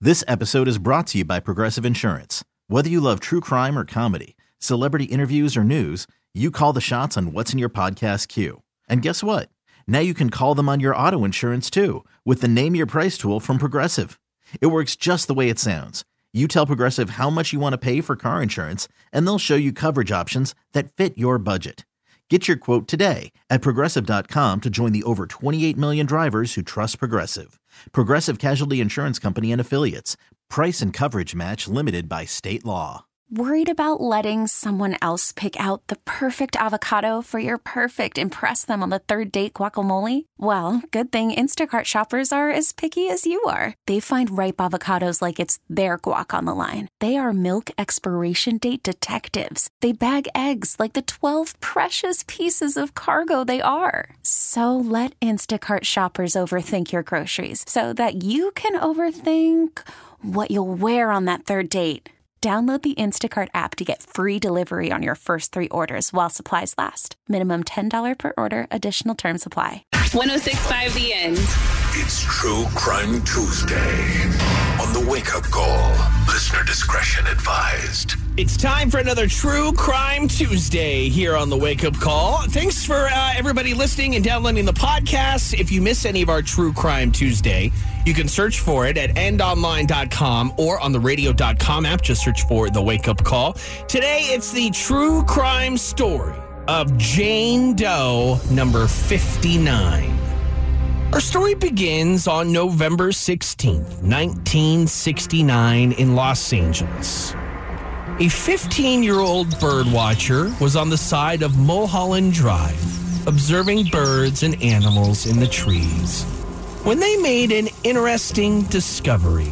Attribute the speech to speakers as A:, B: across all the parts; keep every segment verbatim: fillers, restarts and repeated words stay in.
A: This episode is brought to you by Progressive Insurance. Whether you love true crime or comedy, celebrity interviews or news, you call the shots on what's in your podcast queue. And guess what? Now you can call them on your auto insurance too with the Name Your Price tool from Progressive. It works just the way it sounds. You tell Progressive how much you want to pay for car insurance, and they'll show you coverage options that fit your budget. Get your quote today at Progressive dot com to join the over twenty-eight million drivers who trust Progressive. Progressive Casualty Insurance Company and Affiliates. Price and coverage match limited by state law.
B: Worried about letting someone else pick out the perfect avocado for your perfect impress them on the third date guacamole? Well, good thing Instacart shoppers are as picky as you are. They find ripe avocados like it's their guac on the line. They are milk expiration date detectives. They bag eggs like the twelve precious pieces of cargo they are. So let Instacart shoppers overthink your groceries so that you can overthink what you'll wear on that third date. Download the Instacart app to get free delivery on your first three orders while supplies last. Minimum ten dollars per order. Additional terms apply.
C: one oh six point five The End.
D: It's True Crime Tuesday on the Wake Up Call. Listener discretion advised.
E: It's time for another True Crime Tuesday here on the Wake Up Call. Thanks for uh, everybody listening and downloading the podcast. If you miss any of our True Crime Tuesday, you can search for it at end online dot com or on the radio dot com app. Just search for the Wake Up Call. Today, it's the true crime story of Jane Doe, number fifty-nine. Our story begins on November sixteenth, nineteen sixty-nine in Los Angeles. A fifteen-year-old bird watcher was on the side of Mulholland Drive, observing birds and animals in the trees, when they made an interesting discovery.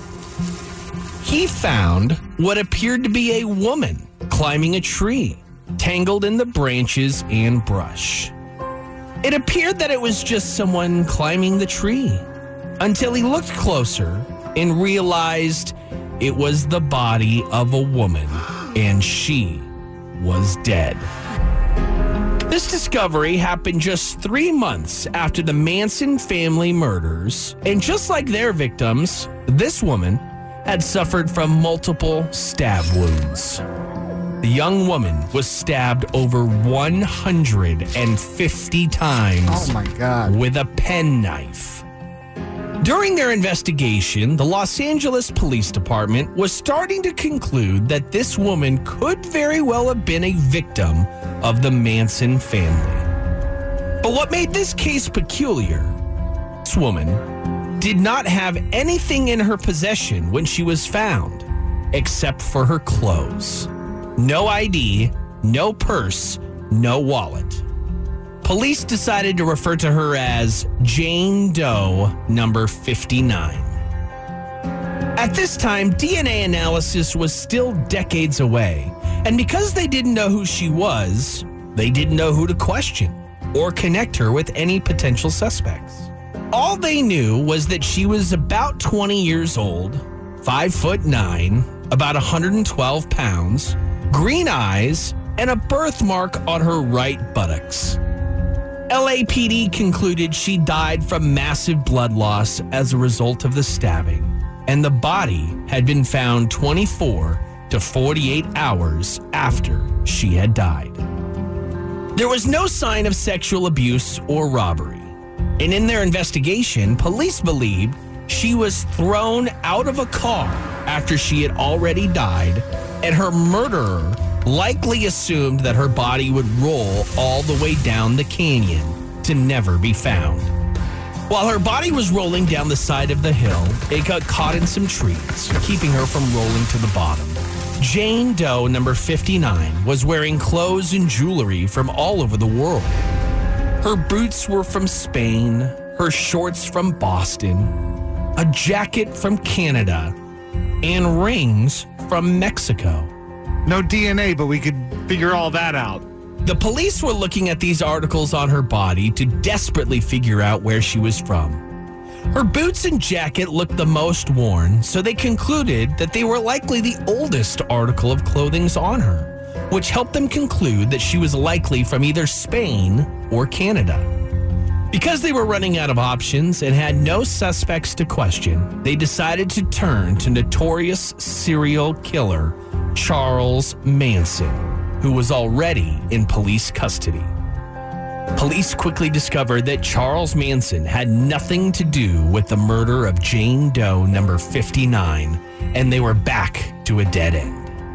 E: He found what appeared to be a woman climbing a tree, tangled in the branches and brush. It appeared that it was just someone climbing the tree, until he looked closer and realized it was the body of a woman, and she was dead. This discovery happened just three months after the Manson family murders, and just like their victims, this woman had suffered from multiple stab wounds. The young woman was stabbed over one hundred fifty times
F: oh my God.
E: with a penknife. During their investigation, the Los Angeles Police Department was starting to conclude that this woman could very well have been a victim of the Manson family. But what made this case peculiar, this woman did not have anything in her possession when she was found, except for her clothes. No I D, no purse, no wallet. Police decided to refer to her as Jane Doe, number fifty-nine. At this time, D N A analysis was still decades away, and because they didn't know who she was, they didn't know who to question or connect her with any potential suspects. All they knew was that she was about twenty years old, five foot nine, about one hundred twelve pounds, green eyes, and a birthmark on her right buttocks. L A P D concluded she died from massive blood loss as a result of the stabbing, and the body had been found twenty-four to forty-eight hours after she had died. There was no sign of sexual abuse or robbery, and in their investigation, police believed she was thrown out of a car after she had already died, and her murderer likely assumed that her body would roll all the way down the canyon to never be found. While her body was rolling down the side of the hill, it got caught in some trees, keeping her from rolling to the bottom. Jane Doe, number fifty-nine, was wearing clothes and jewelry from all over the world. Her boots were from Spain, her shorts from Boston, a jacket from Canada, and rings from Mexico.
F: No D N A, but we could figure all that out.
E: The police were looking at these articles on her body to desperately figure out where she was from. Her boots and jacket looked the most worn, so they concluded that they were likely the oldest article of clothing on her, which helped them conclude that she was likely from either Spain or Canada. Because they were running out of options and had no suspects to question, they decided to turn to notorious serial killer Charles Manson, who was already in police custody. Police quickly discovered that Charles Manson had nothing to do with the murder of Jane Doe number fifty-nine, and they were back to a dead end.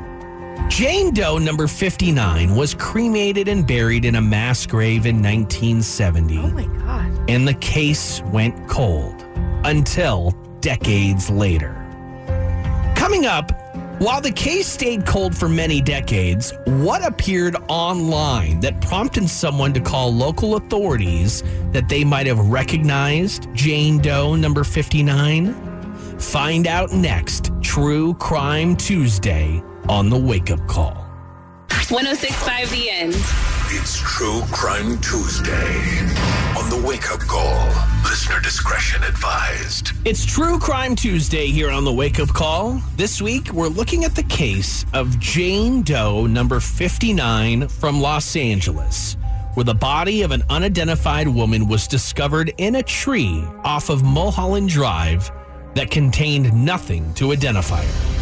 E: Jane Doe number fifty-nine was cremated and buried in a mass grave in nineteen seventy.
G: Oh my God.
E: And the case went cold until decades later. Coming up, while the case stayed cold for many decades, what appeared online that prompted someone to call local authorities that they might have recognized Jane Doe number fifty-nine? Find out next, True Crime Tuesday on the Wake Up Call.
C: one oh six point five The End.
D: It's True Crime Tuesday on the Wake Up Call. Listener discretion advised.
E: It's True Crime Tuesday here on the Wake Up Call. This week, we're looking at the case of Jane Doe number fifty-nine from Los Angeles, where the body of an unidentified woman was discovered in a tree off of Mulholland Drive that contained nothing to identify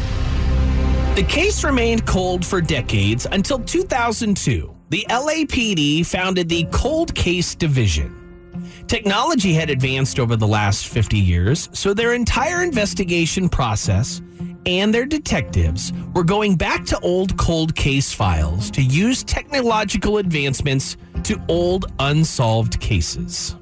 E: her. The case remained cold for decades until two thousand two. The L A P D founded the Cold Case Division. Technology had advanced over the last fifty years, so their entire investigation process and their detectives were going back to old cold case files to use technological advancements to old unsolved cases.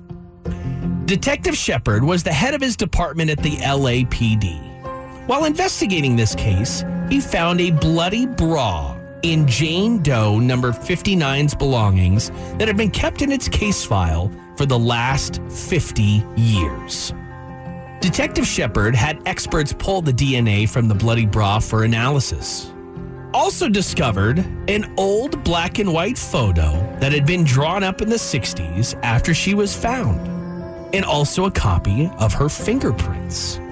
E: Detective Shepard was the head of his department at the L A P D. While investigating this case, he found a bloody bra in Jane Doe number fifty-nine's belongings that had been kept in its case file for the last fifty years. Detective Shepard had experts pull the D N A from the bloody bra for analysis. Also discovered an old black and white photo that had been drawn up in the sixties after she was found, and also a copy of her fingerprints.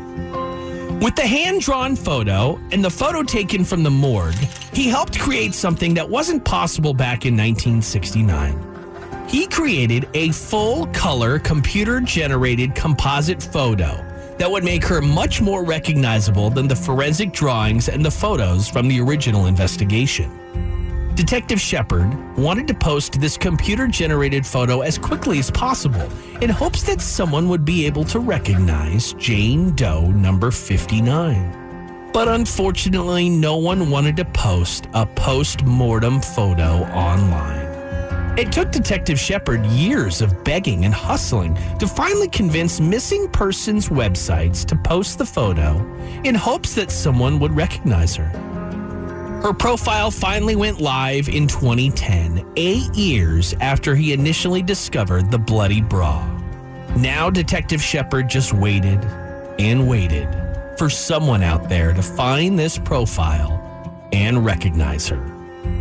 E: With the hand-drawn photo and the photo taken from the morgue, he helped create something that wasn't possible back in nineteen sixty-nine. He created a full-color, computer-generated composite photo that would make her much more recognizable than the forensic drawings and the photos from the original investigation. Detective Shepard wanted to post this computer-generated photo as quickly as possible in hopes that someone would be able to recognize Jane Doe number fifty-nine. But unfortunately, no one wanted to post a post-mortem photo online. It took Detective Shepard years of begging and hustling to finally convince missing persons websites to post the photo in hopes that someone would recognize her. Her profile finally went live in twenty ten, eight years after he initially discovered the bloody bra. Now Detective Shepard just waited and waited for someone out there to find this profile and recognize her.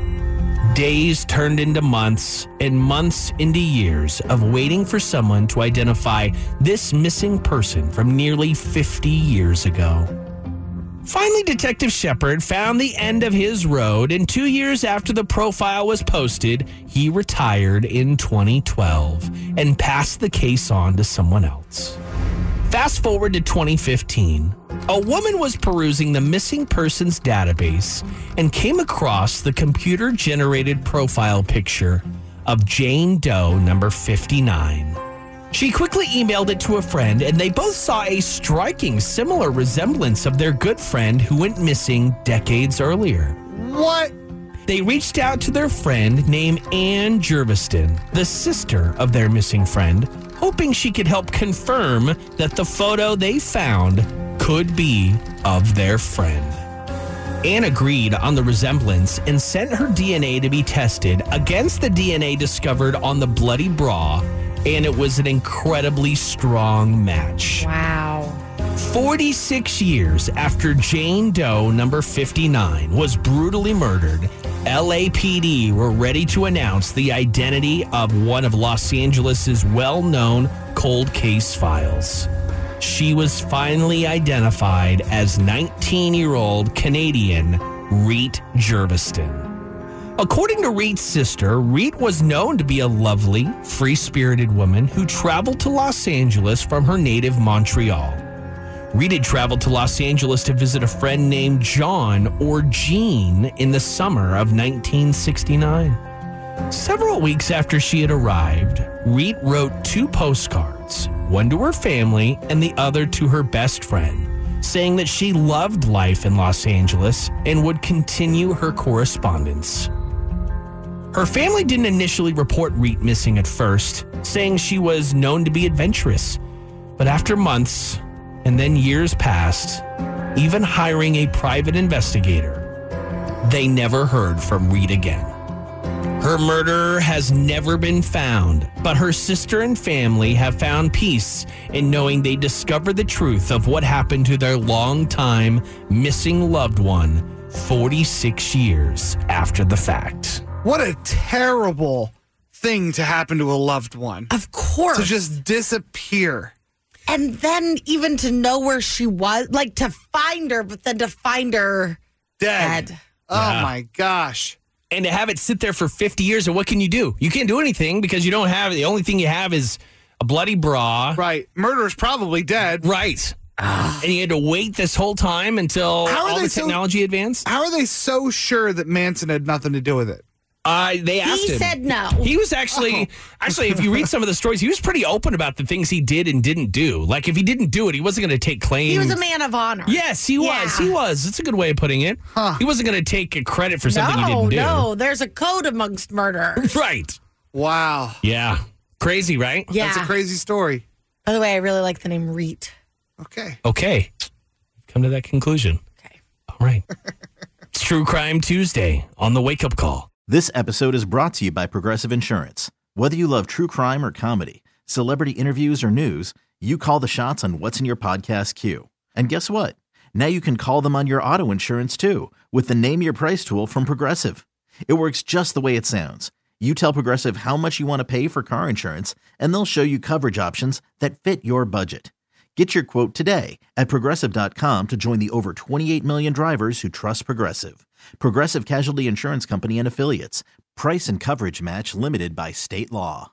E: Days turned into months and months into years of waiting for someone to identify this missing person from nearly fifty years ago. Finally, Detective Shepard found the end of his road, and two years after the profile was posted, he retired in twenty twelve and passed the case on to someone else. Fast forward to twenty fifteen. A woman was perusing the missing persons database and came across the computer-generated profile picture of Jane Doe number fifty-nine. She quickly emailed it to a friend, and they both saw a striking similar resemblance of their good friend who went missing decades earlier.
F: What?
E: They reached out to their friend named Ann Jerviston, the sister of their missing friend, hoping she could help confirm that the photo they found could be of their friend. Ann agreed on the resemblance and sent her D N A to be tested against the D N A discovered on the bloody bra, and it was an incredibly strong match.
G: Wow.
E: forty-six years after Jane Doe number fifty-nine was brutally murdered, L A P D were ready to announce the identity of one of Los Angeles' well-known cold case files. She was finally identified as nineteen-year-old Canadian Reet Jerviston. According to Reed's sister, Reed was known to be a lovely, free-spirited woman who traveled to Los Angeles from her native Montreal. Reed had traveled to Los Angeles to visit a friend named John or Jean in the summer of nineteen sixty-nine. Several weeks after she had arrived, Reed wrote two postcards, one to her family and the other to her best friend, saying that she loved life in Los Angeles and would continue her correspondence. Her family didn't initially report Reed missing at first, saying she was known to be adventurous. But after months, and then years passed, even hiring a private investigator, they never heard from Reed again. Her murderer has never been found, but her sister and family have found peace in knowing they discovered the truth of what happened to their longtime missing loved one forty-six years after the fact.
F: What a terrible thing to happen to a loved one.
G: Of course.
F: To just disappear.
G: And then even to know where she was, like to find her, but then to find her
F: Dead.
G: dead.
F: Oh,
E: Yeah.
F: my gosh.
E: And to have it sit there for fifty years, and what can you do? You can't do anything because you don't have, the only thing you have is a bloody bra.
F: Right. Murderer's probably dead.
E: Right. And you had to wait this whole time until
F: How are
E: all
F: they
E: the
F: so-
E: technology advanced?
F: How are they so sure that Manson had nothing to do with it?
E: Uh, they asked
G: He
E: him.
G: said no.
E: He was actually, actually, if you read some of the stories, he was pretty open about the things he did and didn't do. Like, if he didn't do it, he wasn't going to take claim.
G: He was a man of honor.
E: Yes, he was.
G: Yeah.
E: He was. That's a good way of putting it. He wasn't going to take credit for something
G: no,
E: he didn't do.
G: no. There's a code amongst murderers.
E: Right.
F: Wow.
E: Yeah. Crazy, right?
G: Yeah.
F: That's a crazy story.
G: By the way, I really like the name Reet.
F: Okay.
E: Okay. Come to that conclusion.
G: Okay.
E: All right. It's True Crime Tuesday on the Wake Up Call.
A: This episode is brought to you by Progressive Insurance. Whether you love true crime or comedy, celebrity interviews or news, you call the shots on what's in your podcast queue. And guess what? Now you can call them on your auto insurance too with the Name Your Price tool from Progressive. It works just the way it sounds. You tell Progressive how much you want to pay for car insurance, and they'll show you coverage options that fit your budget. Get your quote today at Progressive dot com to join the over twenty-eight million drivers who trust Progressive. Progressive Casualty Insurance Company and Affiliates. Price and coverage match limited by state law.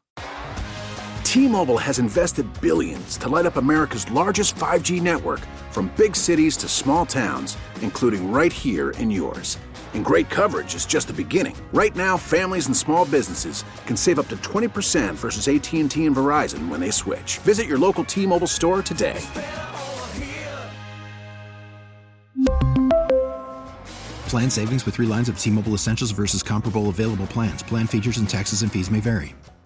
H: T-Mobile has invested billions to light up America's largest five G network, from big cities to small towns, including right here in yours. And great coverage is just the beginning. Right now, families and small businesses can save up to twenty percent versus A T and T and Verizon when they switch. Visit your local T-Mobile store today.
I: Plan savings with three lines of T-Mobile Essentials versus comparable available plans. Plan features and taxes and fees may vary.